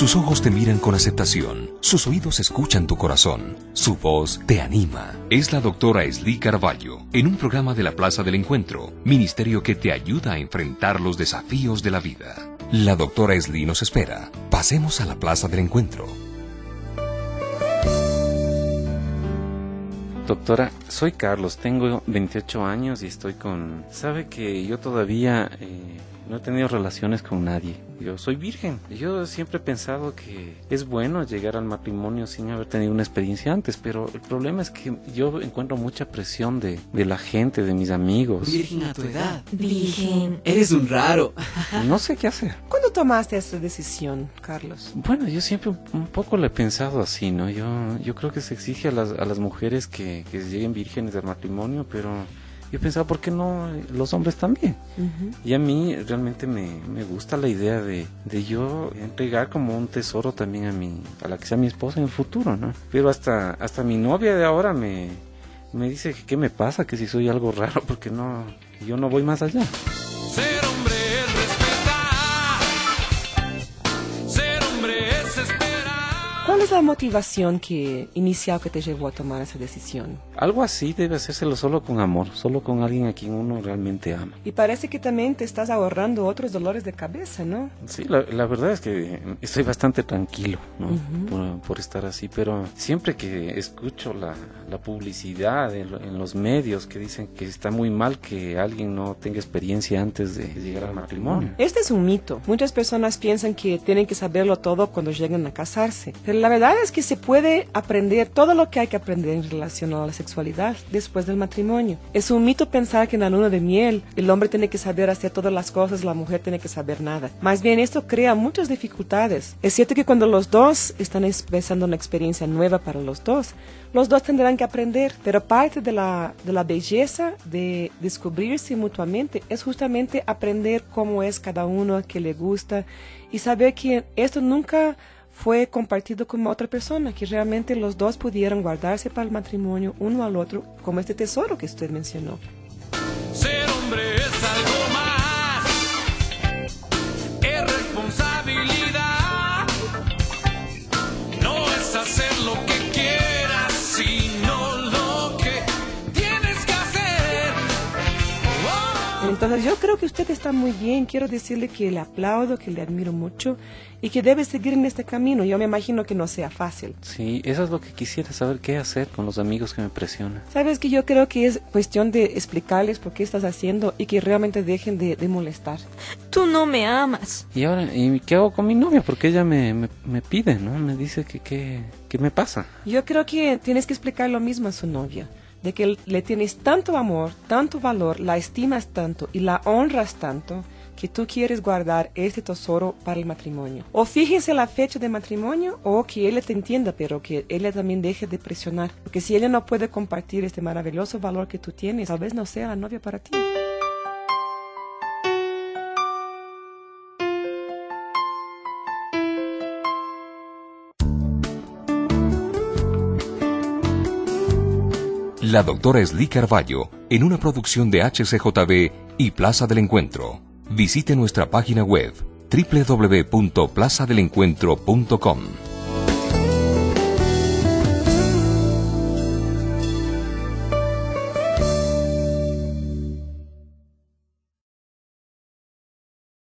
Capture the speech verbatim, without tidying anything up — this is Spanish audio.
Sus ojos te miran con aceptación, sus oídos escuchan tu corazón, su voz te anima. Es la doctora Esli Carballo, en un programa de la Plaza del Encuentro, ministerio que te ayuda a enfrentar los desafíos de la vida. La doctora Esli nos espera. Pasemos a la Plaza del Encuentro. Doctora, soy Carlos, tengo veintiocho años y estoy con... Sabe que yo todavía eh, no he tenido relaciones con nadie. Yo soy virgen. Yo siempre he pensado que es bueno llegar al matrimonio sin haber tenido una experiencia antes, pero el problema es que yo encuentro mucha presión de, de la gente, de mis amigos. Virgen a tu edad. Virgen. Eres un raro. No sé qué hacer. ¿Cuándo tomaste esa decisión, Carlos? Bueno, yo siempre un, un poco lo he pensado así, ¿no? Yo, yo creo que se exige a las, a las mujeres que, que lleguen vírgenes al matrimonio, pero... Yo pensaba, ¿por qué no los hombres también? Uh-huh. Y a mí realmente me, me gusta la idea de, de yo entregar como un tesoro también a mi, a la que sea mi esposa en el futuro, ¿no? Pero hasta, hasta mi novia de ahora me, me dice que qué me pasa, que si soy algo raro, porque no, yo no voy más allá. Ser hombre es respetar, ser hombre es esperar. ¿Cuál es la motivación que inicial que te llevó a tomar esa decisión? Algo así debe hacérselo solo con amor, solo con alguien a quien uno realmente ama. Y parece que también te estás ahorrando otros dolores de cabeza, ¿no? Sí, la, la verdad es que estoy bastante tranquilo, ¿no? Uh-huh. por, por estar así, pero siempre que escucho la, la publicidad en, en los medios que dicen que está muy mal que alguien no tenga experiencia antes de llegar al matrimonio. Este es un mito. Muchas personas piensan que tienen que saberlo todo cuando llegan a casarse. Pero la verdad es que se puede aprender todo lo que hay que aprender en relación a la sexualidad después del matrimonio. Es un mito pensar que en la luna de miel el hombre tiene que saber hacer todas las cosas, la mujer tiene que saber nada. Más bien esto crea muchas dificultades. Es cierto que cuando los dos están empezando una experiencia nueva para los dos, los dos tendrán que aprender, pero parte de la, de la belleza de descubrirse mutuamente es justamente aprender cómo es cada uno, qué le gusta y saber que esto nunca fue compartido con otra persona, que realmente los dos pudieron guardarse para el matrimonio uno al otro, como este tesoro que usted mencionó. Ser hombre es algo más, es responsabilidad, no es hacer lo que quieras, sino lo que tienes que hacer. Oh. Entonces yo creo que usted está muy bien, quiero decirle que le aplaudo, que le admiro mucho, y que debe seguir en este camino. Yo me imagino que no sea fácil. Sí, eso es lo que quisiera saber, qué hacer con los amigos que me presionan. Sabes que yo creo que es cuestión de explicarles por qué estás haciendo y que realmente dejen de, de molestar. Tú no me amas. Y ahora, ¿y qué hago con mi novia? Porque ella me, me, me pide, ¿no? Me dice que qué me pasa. Yo creo que tienes que explicar lo mismo a su novia, de que le tienes tanto amor, tanto valor, la estimas tanto y la honras tanto, que tú quieres guardar este tesoro para el matrimonio. O fíjense la fecha de matrimonio o que ella te entienda, pero que ella también deje de presionar. Porque si ella no puede compartir este maravilloso valor que tú tienes, tal vez no sea la novia para ti. La doctora Esli Carballo, en una producción de H C J B y Plaza del Encuentro. Visite nuestra página web doble u doble u doble u punto plaza del encuentro punto com.